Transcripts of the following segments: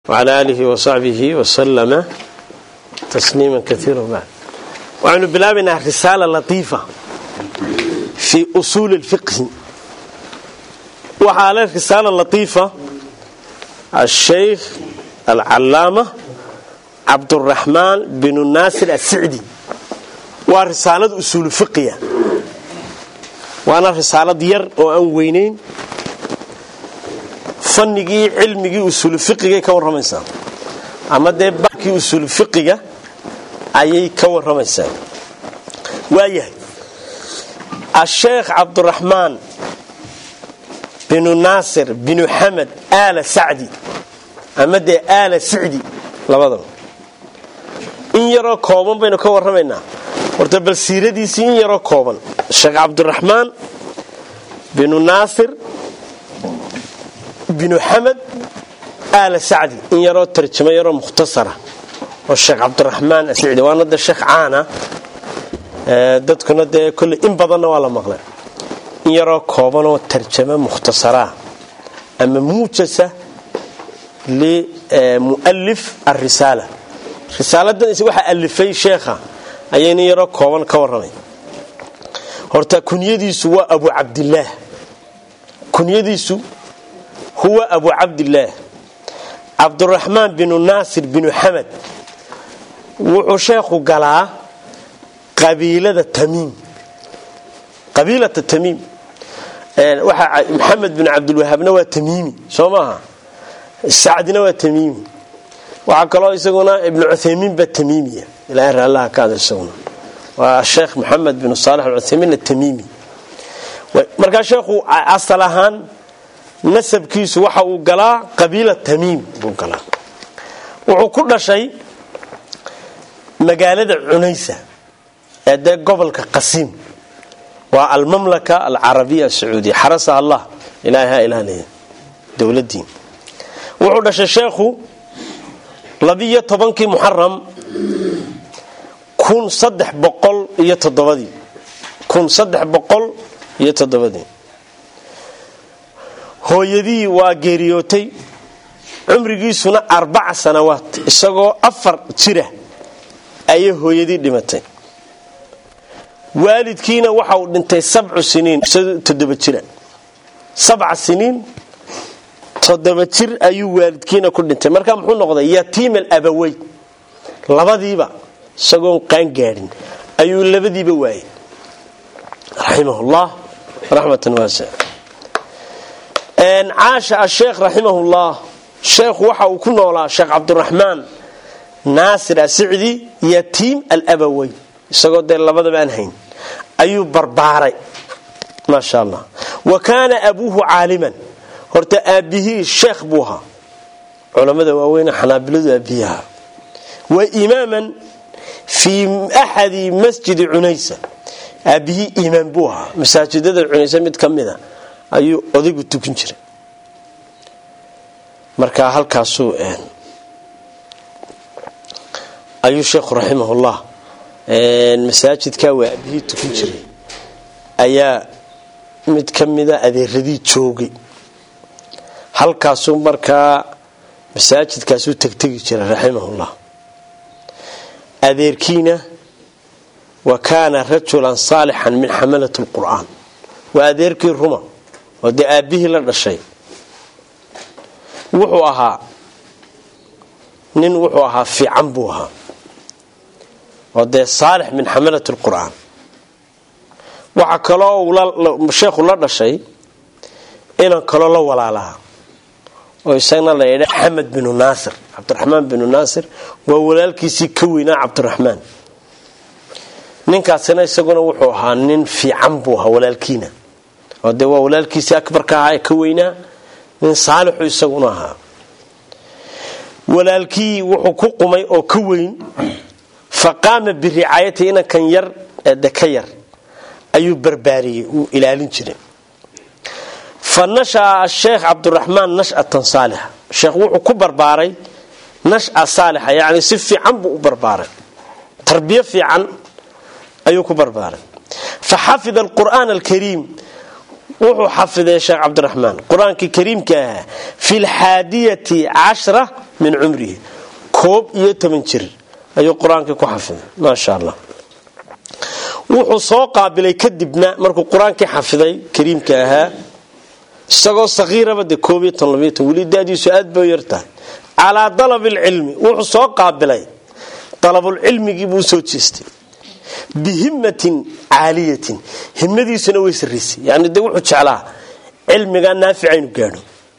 وعلى آله وصحبه وسلم تسليما كثيرا بعد. وعن بلابنا رسالة لطيفة في أصول الفقه. وعلى رسالة لطيفة الشيخ العلامة عبد الرحمن بن الناصر السعدي، ورسالة أصول الفقه، وأنا رسالة دير وأنوينين فنigii cilmigii usul fiqiga ka waramaysaa ama deebkii usul fiqiga ayay ka waramaysaa. waayahay الشيخ عبد الرحمن بن الناصر بن حمد آل سعدي ama de آل سعدي labadaba in yaro kooban baynu ka waramaynaa. horta bal siiradiisii in yaro kooban. Sheikh عبد الرحمن بن الناصر بن حمد آل سعدي إن يرى ترجمة يرى مختصرة. والشيخ عبد الرحمن السعدي وانا ده الشيخ عانا دتكنا ده كل إن بدنا ولا مغلى إن يرى كوبنا وترجمة مختصرة أما موجسة لمؤلف الرسالة. رسالة ده يسويها ألفي شيخة أيين يرى كوبنا كورني. هرتا كنيدي سوى أبو عبد الله، كنيدي سو هو أبو عبد الله عبد الرحمن بن الناصر بن حمد، وشيخ قال قبيلة التميم، قبيلة التميم. محمد بن عبد الوهاب نوى تميمي سماها، السعد نوى تميمي، وعقلوا يسقونا ابن عثيمين بالتميمية إلى أن الله كذا يسقونا، والشيخ محمد بن صالح العثيمين التميمي. مركز شيخ أصلهان nasabkiisu waxa uu galaa qabiila tamiim buu galaa. wuxuu ku dhashay magaalada cunaysa ee gobolka qasiim, waa al-mamlaka al-arabiya sacuudiya xarasa allah ilaaha ilaaliya dawladdiin. wuxuu dhashay sheekhu 12 muharram 1307 hooyadii waa geeriyootay, cumrigiisuna 4 sanawaad isagoo 4 jira ayay hooyadii dhimatay. waalidkiina waxa uu dhintay 7 siniin 7 jira 7 siniin 7 jir ayuu waalidkiina ku dhintay. marka muxuu noqday yatiim al-abaway, labadiiba isagoo qaan gaarin ayuu labadiiba waayay rahimahullah rahmatan wasi'a. عاش الشيخ رحمه الله شيخ وحا وكنولا شيخ عبد الرحمن ناصر السعدي يتيم الأبوي isagoo de labadaba aan hayn ayuu barbaaray ما شاء الله. وكان أبوه عالما، horta aabihi sheekh buha culimada waaweyn xanaabilada aabiha wa imaaman fi ahadi masjid Unaysa. aabihi imaam buha masaajidada Unaysa mid kamida ayuu odaygu tukan jiray. marka halkaasuu ayuu sheekh rahimahullah masaajidka waa abihii tukan jiray ayaa mid kamida adeeradii joogay. halkaasuu markaa masaajidkaasuu tagtagi jiray rahimahullah. adeerkiina wa kaana rajulan saalihan min xamalati alqur'aan, waa adeerkii ruma oo de aabihii la dhashay. wuxuu ahaa fiican buu ahaa oo de saalix min xamalat alqur'aan. waxa kaloo uu sheekhu la dhashay inaan kaloo la walaalaha oo isagana la yidhaahdo Ahmed bin Naasir. Cabdiraxmaan bin Naasir waa walaalkiisii ka weynaa Cabdiraxmaan. ninkaasina isaguna wuxuu ahaa nin fiican buu ahaa walaalkiina oo de waa walaalkiisii akbarka ahaa ka weynaa, nin saalixu isaguna ahaa. walaalkii wuxuu ku qumay oo ka weyn faqaama biriayati ina kan yar ee ka yar ayuu barbaariyay uu ilaalin jiray. fanasha الشيخ عبد الرحمن نشأة صالحة. sheekh wuxuu ku barbaaray nash'a saalixa, yani si fiican buu u barbaaray, tarbiya fiican ayuu ku barbaaray. فحفظ القرآن الكريم wuxuu xafiday Sheekh Cabdiraxmaan Quraanka Kariimka fi al-hadiyati 10 min umrihi koob iyo 10 jir ayuu Quraanka ku xafiday ma sha Allah wuxuu soo qaabilay kadibna markuu Quraanka xafiday Kariimka ahaa isagoo sagiiraba de koob iyo 12 walidaadiisu aad buu yartaa ala talab al-ilm wuxuu soo qaabilay talab al-ilmigi buu soo jeestay bihimmatin aaliyatin himmadiisuna way sirrisay yani de wuxuu jeclaa cilmiga naaficayn gaadho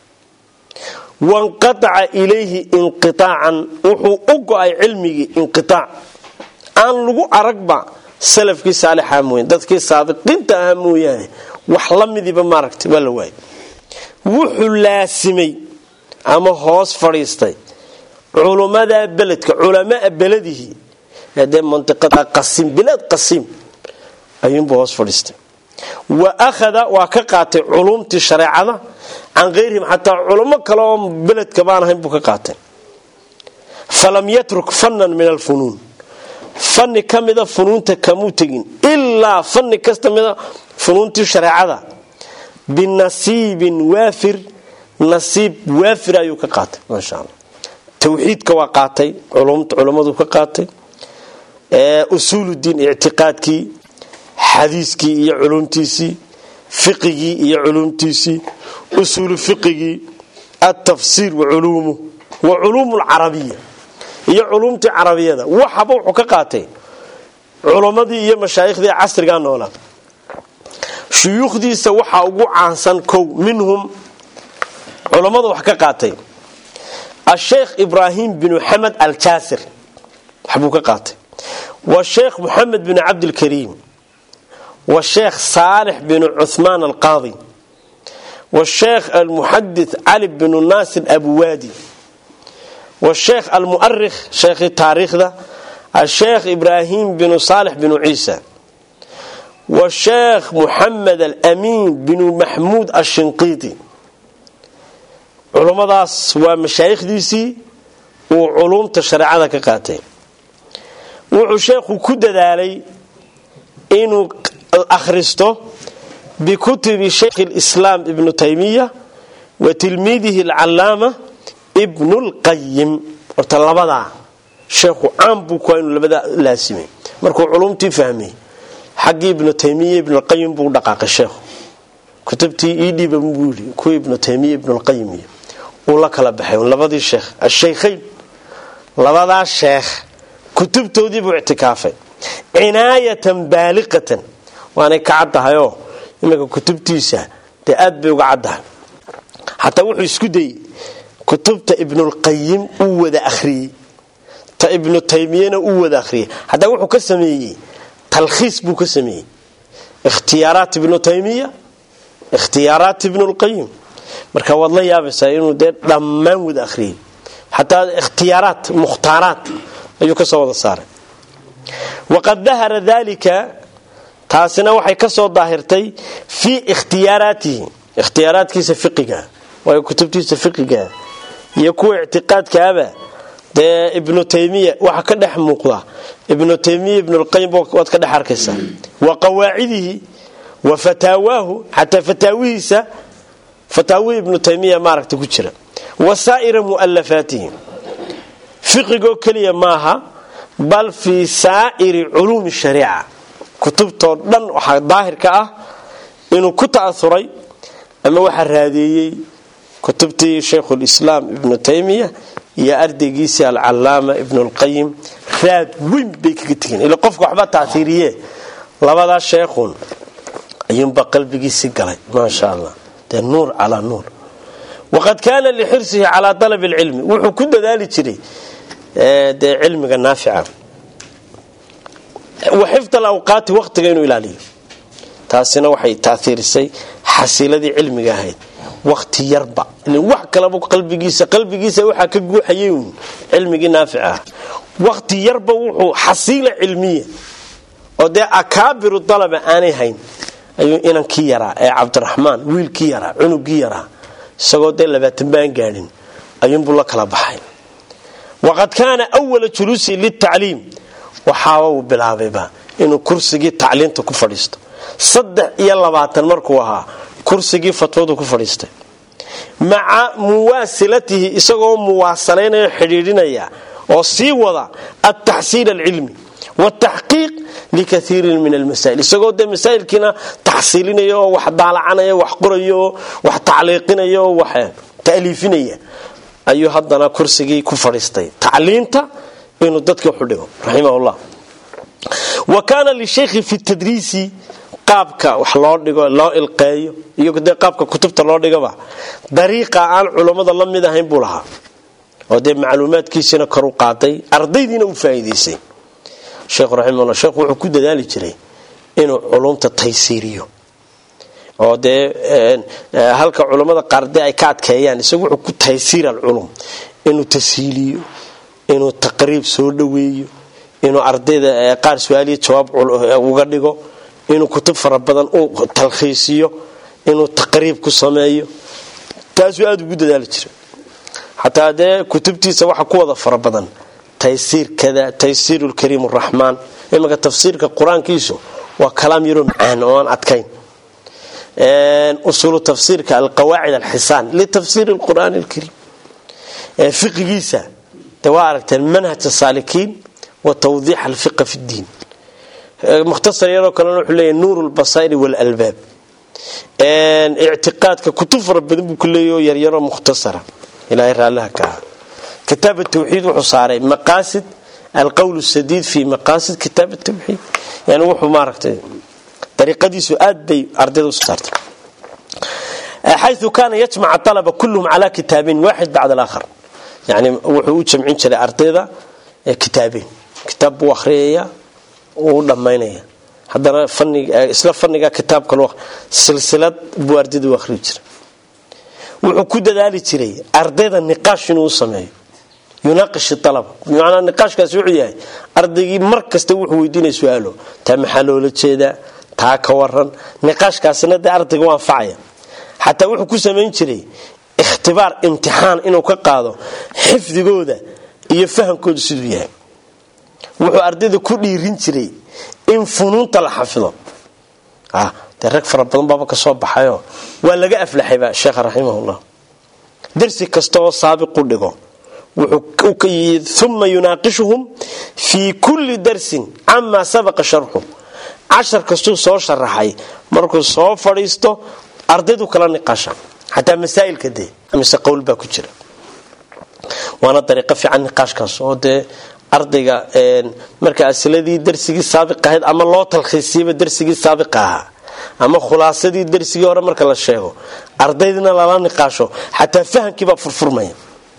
wanqata'a ilayhi inqita'an wuxuu u go'ay cilmigi inqita' aan lagu aragba salafkii saalixa mooyeen dadkii saadiqiinta ah mooyeen wax la midiba maaragtay wala way wuxuu laasimay ama hoos fariistay culimada beledka culamaa beladihi هذا منطقة قسيم بلاد قسيم أيهم بوصف فلسطين وأخذ وكقات علوم الشريعة عن غيرهم حتى علماء كلام بلد كمان هم بكقات فلم يترك فنا من الفنون فن كم إذا فنون تكموتين إلا فن كستم إذا فنون الشريعة بالنصيب وافر نصيب وافر أيوكقات ما شاء الله توحيد كواقاتي علوم كقاتي أصول الدين اعتقادكي حديثكي يا علومتيسي فقهي يا علومتيسي أصول فقهي التفسير وعلومه وعلوم العربية يا علومتي عربية ده وحبوا حقيقاتي علماء دي يا مشايخ دي عصر كانوا ولا شيوخ دي سوحا وقوع عنسان كو منهم علماء دي حقيقاتي الشيخ إبراهيم بن محمد الكاسر حبوا حقيقاتي والشيخ محمد بن عبد الكريم والشيخ صالح بن عثمان القاضي والشيخ المحدث علي بن الناصر أبو وادي والشيخ المؤرخ شيخ التاريخ ده الشيخ إبراهيم بن صالح بن عيسى والشيخ محمد الأمين بن محمود الشنقيطي علماء داس ومشايخ ديسي وعلوم الشريعة كقاتين wuxuu sheekhu ku dadaalay inuu akhristo bikutubi Sheikh al-Islam Ibn Taymiyyah wa tilmidihi al-Allama Ibn al-Qayyim horta labada sheekhu aan buu ku inuu labada laasimay markuu culumtii fahmay xaqi Ibn Taymiyyah Ibn al-Qayyim buu dhaqaaqay sheekhu kutubtii idiba muuli ku Ibn Taymiyyah Ibn al-Qayyim oo la kala baxay labadii sheekh al-Sheikhayn labada sheekh كتبتودي باعتكافي عناية بالغة وانا كعدها انك كتبتيسا تأد بيقعدها حتى وحو يسكدي كتبت ابن القيم اوذا اخري تا ابن تيمية اوذا اخري حتى وحو كسمي تلخيص بو كسمي اختيارات ابن تيمية اختيارات ابن القيم مركا والله يابسا انو دير لمان وذا اخري حتى اختيارات مختارات أيو كسو الصار وقد ظهر ذلك تاسنا وحي كسو ظاهرتي في اختيارات كيس فقهه وكتبتي فقهه يكون اعتقاد كابا ده ابن تيمية waxa ka dhex muuqda ابن تيمية ابن القيم wad ka dhex arkaysa وقواعده وفتاواه حتى فتاوي ابن تيمية ما aragta ku jira وسائر مؤلفاته فقهه كليا ماها بل في سائر علوم الشريعة كتبته دن waxa ظاهر ka ah inuu ku ta'asuray ama waxa raadiyay kutubtii Sheikh al-Islam Ibn Taymiyyah يا أردقيسي العلامة ابن القيم راد وين بيك تجين إلا قفك وحبات تعثيرية لبدا شيخون ينبقى قلبيسي قلي ما شاء الله ده نور على نور وقد كان لحرصه على طلب العلم وحو كل ذلك شري ده علم نافع وحفظ الأوقات وقت غينه إلى لي تاسنا وحي تأثير السي حسيلة دي علم جاهد وقت يربع اللي وح كلامه قلبيسه وح كجو حيون علم نافع وقت يربع وحو حصيلة علمية وده أكابر الطلبة أنا هين أيوة إن كيرا عبد الرحمن ويل كيرا عنو كيرا سقط اللي بتبان قالين أيوم بالله كلا بحين وقد كان أول جلوسي للتعليم وحاول بالعبيبة إنه كرسي تعليم تكفرست صدق يلا بعد المركوها kursigii fatwadu ku fadhiistay maca muwaasilatihi isagoo muwaasalaynaya xidhiidhinaya oo sii wada at-tahsiil al-ilmi والتحقيق لكثير من المسائل isagoo de masaa'ilkina tahsiilinayo wax daalacanayo wax qorayo wax tacliiqinayo wax taalifinaya ayuu hadana kursigii ku fadhiistay tacliinta inuu dadka xudhigo rahimahullah وكان للشيخ في التدريس qaabka wax loo dhigo loo ilqeeyo iyo qaabka kutubta loo dhigaba dariiqa aan culimada la mid ahayn buu lahaa oo de macluumaadkiisina kor u qaaday ardaydiina u faa'iideysay sheekh rahimahullah sheekh wuxuu ku dadaali jiray inuu culumta taysiiriyo oo de halka culimada qaarde ay ka adkeeyaan isagu wuxuu ku taysiiral culum inuu tashiiliyo inuu taqriib soo dhaweeyo inuu ardayda qaar su'aaliyo jawaab uga dhigo inuu kutub fara badan uu talxiisiyo inuu taqriib ku sameeyo taas aad ugu dadaali jiray hatta de kutubtiisa waxa ku wada fara badan تيسير كذا تيسير الكريم الرحمن إما تفسير القرآن كيسو وكلام يروم عن أتكين أصول تفسير كالقواعد الحسان لتفسير القرآن الكريم فقه جيسا توارك منهج السالكين وتوضيح الفقه في الدين مختصر يرى كلام حلي نور البصائر والألباب اعتقاد ككتب ربنا كل يرى مختصرة إلى غير الله كتاب التوحيد وحصاري مقاصد القول السديد في مقاصد كتاب التوحيد يعني وحو ماركته طريقة دي سؤال دي أردده وستارت حيث كان يجمع الطلبة كلهم على كتابين واحد بعد الآخر يعني وحو جمعين شلي أردده كتابين كتاب وخرية ودمينية حضر فني إسلاف فني كتاب كل وقت سلسلة بوردده وخريج وحو كده ذالي تري أردده النقاش شنو سمعي يناقش الطلبة يعني النقاش كسوعي أرضي مركز توح ويدين سؤاله تم حلول كذا تا كورن نقاش كاسنة ده أرضي وانفعية حتى وحو كسمين شري اختبار امتحان إنه كقاضو حفظ جودة يفهم كل سدوية وحو أرضي ده كل يرين شري إن فنون طلع حفظه ترك فربنا بابا كصوب حياه ولا جاء في الحباء الشيخ رحمه الله درسي كستوى سابق كله ثم يناقشهم في كل درس عما سبق شرحه 10 كستو سو شرحي markuu soo fariisto ardaydu kala niqaashan hatta masaa'il kade mise qowl ba ku jira wana dariiqo fiican niqaashkaas oo de ardayga marka asladii darsigii saabiq ahayd ama loo talxiisiyo darsigii saabiq ahaa ama khulaasadii darsigii hore marka la sheego ardaydina la niqaasho hatta fahamkiiba furfurmaya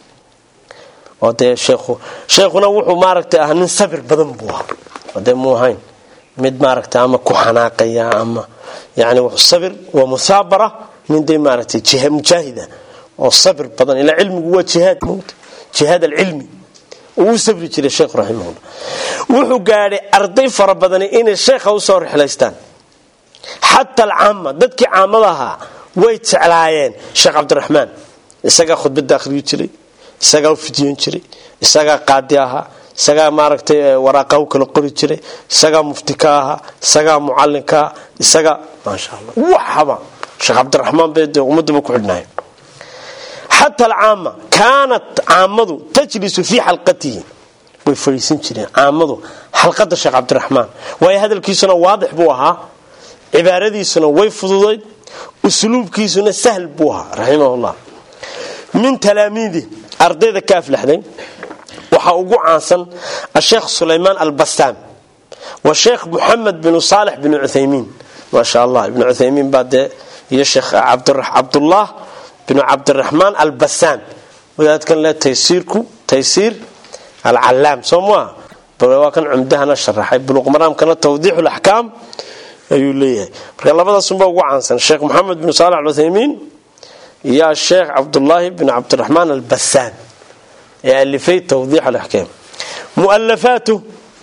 وده شيخنا وحو ماركته nin sabir badan buu wada muuhayn mid maaragta ama ku xanaaqaya ama yani sabir wa musabara min day maaragtay jihad mujahida oo sabir badan ila cilmigu waa jihad al-ilmi uu sabri jiray sheekh rahimahullah wuxuu gaaray arday fara badan in sheekha u soo rixlaystaan hatta al-amma dadkii caamadaha way jeclaayeen sheekh Cabdiraxmaan isaga khudbada akhriyo jiray isaga fidiyon jiray isaga qaadi ahaa isaga maaragtay waraaqo kala qori jiray isaga muftika ahaa isaga muallinka isaga ma sha Allah waxaba sheekh Cabdiraxmaan beed ummadaba ku xidhnay hatta al-aama kanat aamadu tajlisu fi halqatihi way fariisin jireen aamadu halqada sheekh Cabdiraxmaan way hadalkiisuna waadix buu ahaa cibaaradiisuna way fududayd usluubkiisuna sahl buu ahaa rahimahullah min talaamiidi ardayda ka aflaxday waxa ugu caansan الشيخ سليمان البسام والشيخ محمد بن صالح بن عثيمين ما شاء الله ابن عثيمين بعد يا شيخ عبد الله بن عبد الرحمن البسام وذات كان له تيسير العلام سموه وكان عمدهنا شرح بلوغ مرام كان توضيح الاحكام ايو ليه لبدا سنبا ugu caansan الشيخ محمد بن صالح العثيمين يا الشيخ عبد الله بن عبد الرحمن البسام اللي في توضيح الأحكام مؤلفاته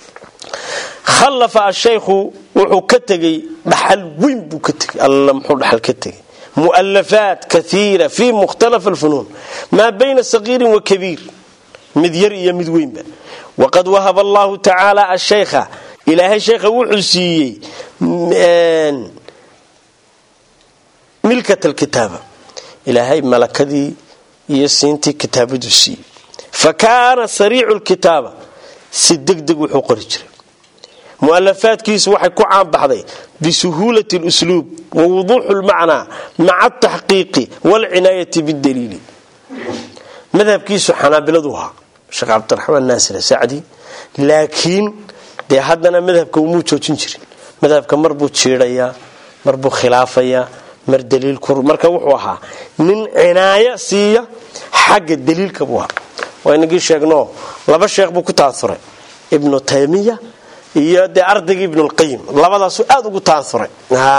خلف الشيخ وحكتجي محل وين بكتجي الله محل حلكتجي مؤلفات كثيرة في مختلف الفنون ما بين صغير وكبير مذير يمذوين وقد وهب الله تعالى الشيخ إلى الشيخ وحسي milkat alkitaaba ilaahay malakadii iyo siintii kitaabadu siiyey fakaana sariicu lkitaaba si degdeg wuxuu qori jiray mu'alafaadkiisu waxay ku caanbaxday bisuhuulati اlusluub wawuduuxu lmacnaa maca ataxqiiqi waalcinaayati bidaliili madhabkiisu xanaabiladu ahaa sheekh cabdiraxmaan naasir sacdi laakiin dee haddana madhabka umuu joojin jirin madhabka mar buu jiidhayaa mar buu khilaafayaa mar daliilku marka wuxuu ahaa nin cinaayo siiya xagga daliilka buu ahaa waa inagii sheegno laba sheekh buu ku taasuray ibnu taymiya iyo dee ardaygii ibnulqayim labadaasuu aada ugu taasuray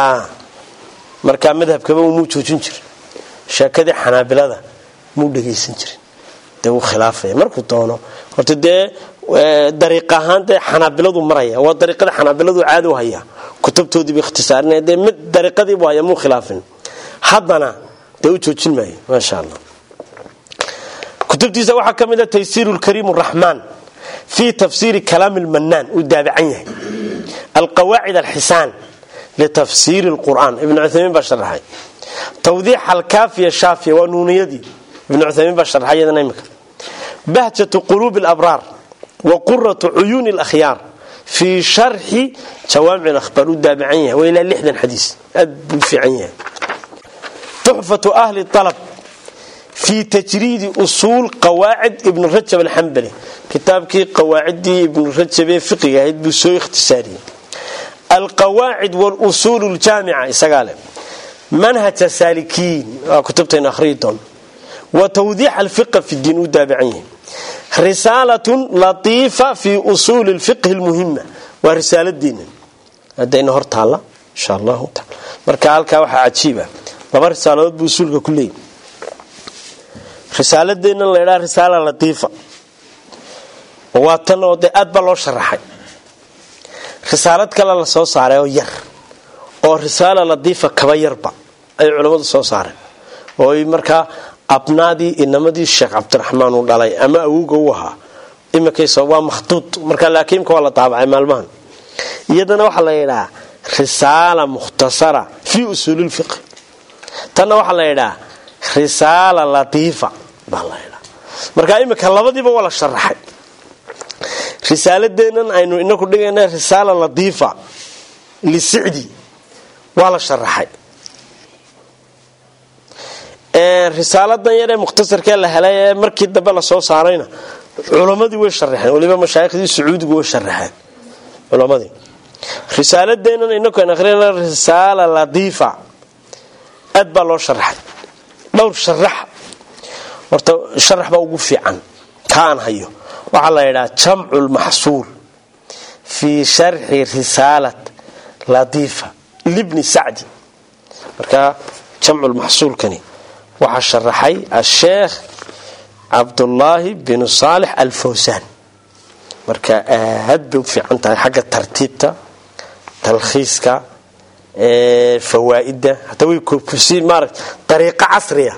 markaa madhabkaba umuu joojin jirin sheekadii xanaabilada muu dhagaysan jirin dee wuu khilaafaya markuu doono horta dee dariiq ahaan dee xanaabiladu maraya waa dariiqada xanaabiladu caadi u hayaa kutubtoodiiba ikhtisaarinaya dee mid dariiqadiibu haya muu khilaafin haddana dee u joojin maayo maasha allah kutubtiisa waxaa ka mid a taysiiru lkariim araxmaan fii tafsiiri kalaami lmanaan uu daabacan yahay alqawaacid alxisaan litafsiiri lqur'aan ibnu cuthaymiin baa sharaxay tawdiixa alkaafiya shaafiya waa nuuniyadii ibnu cuthaymiin baa sharaxay iyadana imika bahjatu quluubi alabraar wa quratu cuyuuni alakhyaar fii sharxi jawaamic alakhbaar uu daabacan yahay waa ilaa 60 xadiis aad buu fiican yahay tuxfatu ahli alab في تجريد أصول قواعد ابن رجب الحنبلي كتابك قواعد ابن رجب فقه بسوء اختصاري القواعد والأصول الجامعة يسقال منهج السالكين كتبتين أخريتهم وتوضيح الفقه في الدين والتابعين رسالة لطيفة في أصول الفقه المهمة ورسالة الدين الدين هرت الله إن شاء الله تعالى مركالك وحا عجيبة لما رسالات بأصولك كلين risaaladeenna la ydhaa risaala latiifa waa tan oo dee aad baa loo sharaxay risaalad kale la soo saaray oo yar oo risaala latiifa kaba yarba ay culammadu soo saareen oo ay markaa abnaadii inamadii sheekh cabdiraxmaan uu dhalay ama awowga u ahaa iminkayso waa makhtuud markaa laakiinka waa la daabacay maalmahan iyadana waxaa la yidhaa risaala mukhtasara fii usuuli lfiqh tanna waxaa la yidhaa risaala latiifa baa la yidhaa markaa iminka labadiiba waa la sharaxay risaaladeennan aynu inaku dhigayna risaala latiifa lisicdi waa la sharaxay risaaladan yaree mukhtasarkee la helay ee markii dambe lasoo saarayna culammadii way sharaxeen waliba mashaaikhdii sacuudigu way sharaxeen culammadii risaaladeennan inaku aynu akhriyayna risaala latiifa aad baa loo sharaxay dhowr sharax horta sharax baa ugu fiican kaan hayo waxaa la yidhaha jamcu lmaxsuul fii sharxi risaalat latiifa libni sacdi markaa jamcu lmaxsuulkani waxaa sharaxay asheekh cabdullaahi binu saalix alfawsaan marka aad bay u fiican tahay xagga tartiibta talkhiiska fawaaida hataa way koobkusi maaragt dariiqo casriya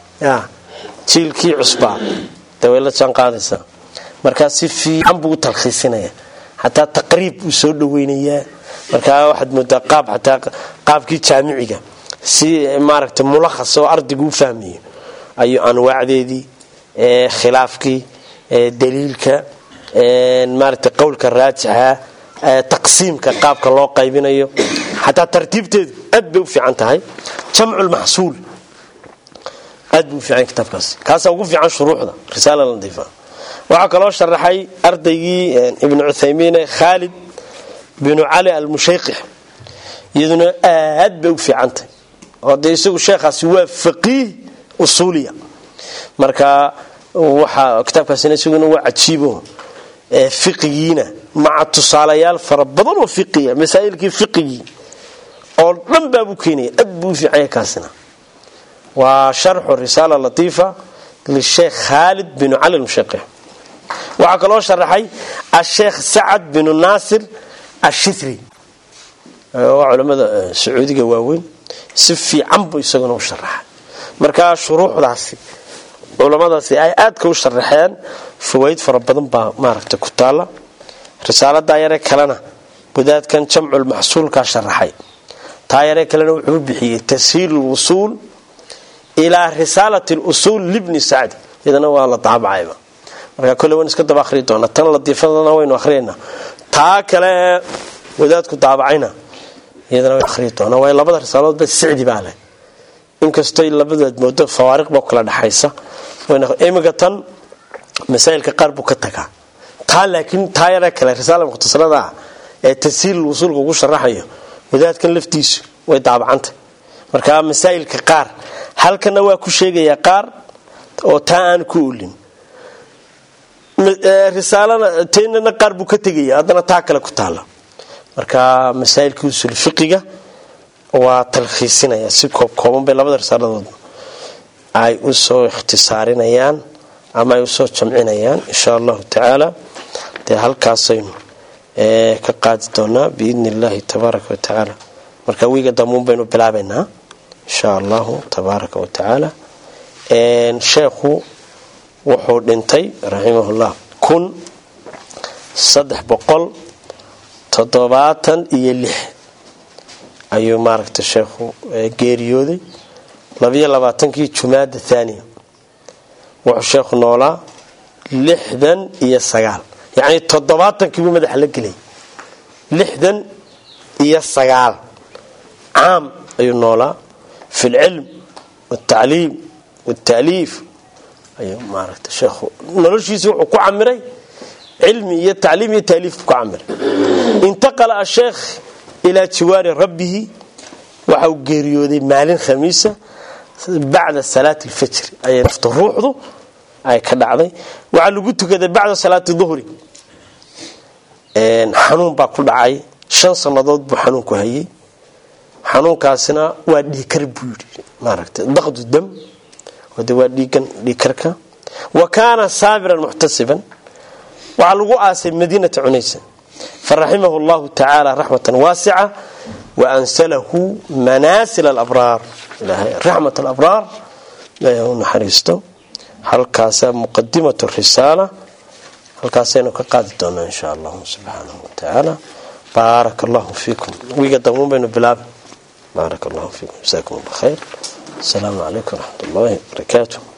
jiilkii cusbaa dee way la jaan qaadaysaa markaa si fiican buu u talkhiisinaya xataa taqriib buu soo dhaweynayaa markaa waxaad moodaa qaab xataa qaabkii jaamiciga si maaragta mulakhas oo ardaygu u fahmayo ayuu anwaacdeedii khilaafkii daliilka maaragta qowlka raajixa taqsiimka qaabka loo qaybinayo xataa tartiibteedu aad bay u fiican tahay jamcu lmaxsuul aad buu u fiican kitaabkaasi kaasaa ugu fiican shuruuxda risaala latiifa waxaa kaloo sharaxay ardaygii ibnu cuthaymiine khaalid binu cali almushayqix iyaduna aad bay u fiican tahay oo dee isagu sheekhaasi waa faqiih usuuliya marka waxaa kitaabkaasina isaguna waa cajiibo fiqigiina maca tusaalayaal fara badan oo fiqiya masaa'ilkii fiqigii oo dhan baabuu keenaya aad buu u fiicanya kaasina waa sharxu risaala latiifa lisheekh khaalid binu cali almushaqix waxaa kaloo sharaxay asheekh sacad binu naasir ashithri waa culamada sacuudiga waaweyn si fiican buu isaguna u sharaxay markaa shuruuxdaasi culamadaasi ay aadka u sharaxeen fawaid fara badan baa maaragta ku taala risaalada yare kalena wadaadkan jamcul maxsuulka sharaxay taayare kalena wuxuu bixiyay tashiil al-usul ila risalat al-usul libni sa'd idana waa la taabacayba marka kullu wan iska daba akhri doona tan la diifadana waynu akhriyna taa kale wadaadku taabacayna idana way akhri doona way labada risaaladood ba sa'di baale inkastoo labada moodo fawaariq ba kala dhaxaysa wayna imiga tan masaa'ilka qaar buu ka tagaa taa laakiin taayare kale risaala mukhtasarada ee tashiil al-usulka ugu sharaxayo wadaadkan laftiisu way daabacanta marka masaa'ilka qaar halkana waa ku sheegaya qaar oo taan ku ulin risaalada teena qaar buu ka tagaya hadana taa kale ku taala marka masaa'ilka usul fiqiga waa talxiisinaya si kooban bay labada risaaladood ay u soo ikhtisaarinayaan ama ay u soo jamcinayaan insha Allah ta'ala de halkaasaynu ka qaadi doonaa biidnillahi tabaaraka wa ta'ala marka wiiga damuun baynu bilaabaynaa insha Allah tabaaraka wa ta'ala sheekhu wuxuu dhintay rahimahullah 1376 ayuu maaragtay sheekhu geeriyooday 22kii Jumaada Thaniya wuxuu sheekhu noolaa 69 يعني 70 كيلو مدح لقلي 69 عام أي نولا في العلم والتعليم والتأليف أي ما عرفت الشيخ نلوش يسوع كعمري علمي التعليم التأليف كعمري انتقل الشيخ إلى جوار ربه وحو جريودي مال خميسة بعد صلاة الفجر أي نفط الروح ذو أي كدعضي وعلى قلت كذا بعد صلاة الظهر حنون باكل دعاي 5 سنوات بو حنون ku hayay xanuunkaasina waa dhiikar buuri maaragtay daqdu dam wada waa dhiikarka وكان صابرا محتسبا وعلى قاسي مدينة عنيسة فرحمه الله تعالى رحمة واسعة وأنسله مناسل الأبرار رحمة الأبرار لا يهون حريسته هل كاسا مقدمة الرسالة هل كاسينو كقادتنا إن شاء الله سبحانه وتعالى بارك الله فيكم ويقدمون بين بلاد بارك الله فيكم جزاكم الله خير السلام عليكم ورحمة الله وبركاته